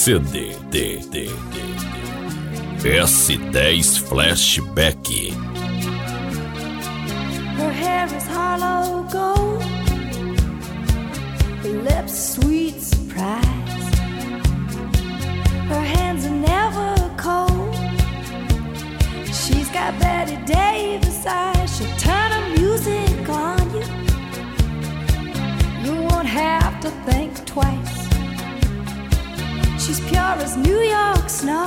S10 Flashback. Her hair is hollow gold, her lips sweet surprise, her hands are never cold. She's got Betty Davis eyes, she'll turn her music on you. You won't have to think twice. She's pure as New York snow.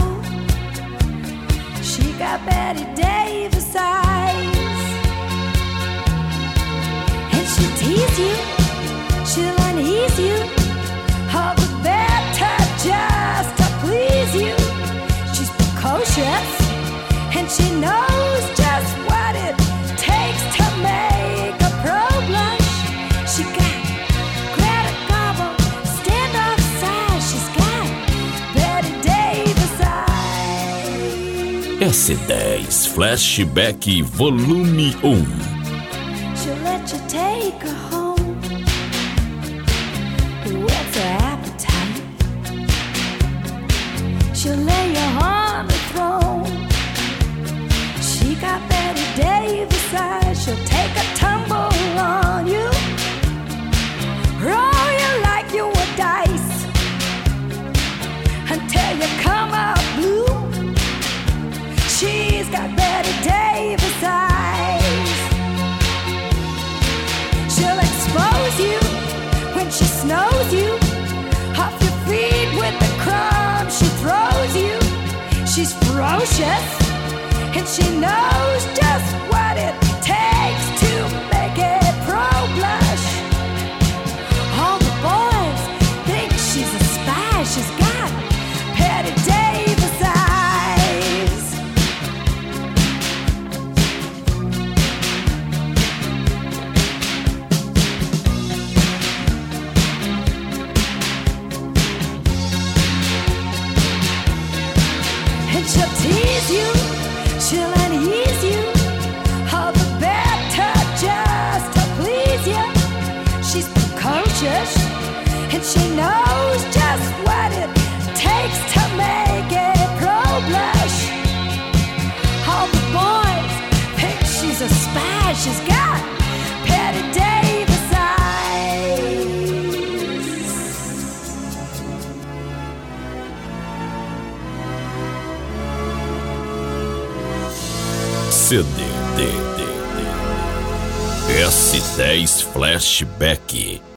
She got Betty Davis eyes. And she'll tease you, she'll unease you, all the better just to please you. She's precocious, and she knows just what it takes to make a pro blush. She got Greta Garbo, standoff size. She's got Betty Davis eyes. S10 Flashback Volume 1. She'll let you take her home, whets her appetite. She'll lay you on the throne. She got Betty Davis eyes. She'll take a tumble on you, roll you like you were dice, until you come out blue. She's got Betty Davis eyes. She'll expose you when she snows you, off your feet with the crumbs she throws you. She's ferocious, and she knows just what it takes to make it pro blush. All the boys think she's a spy. She's got Betty Davis eyes. And she'll tease you, she'll unease you, all the better just to please you. She's precocious, and she knows just what it takes to make it pro blush. All the boys think she's a spy. She's got Betty Davis eyes. CD S10 Flashback.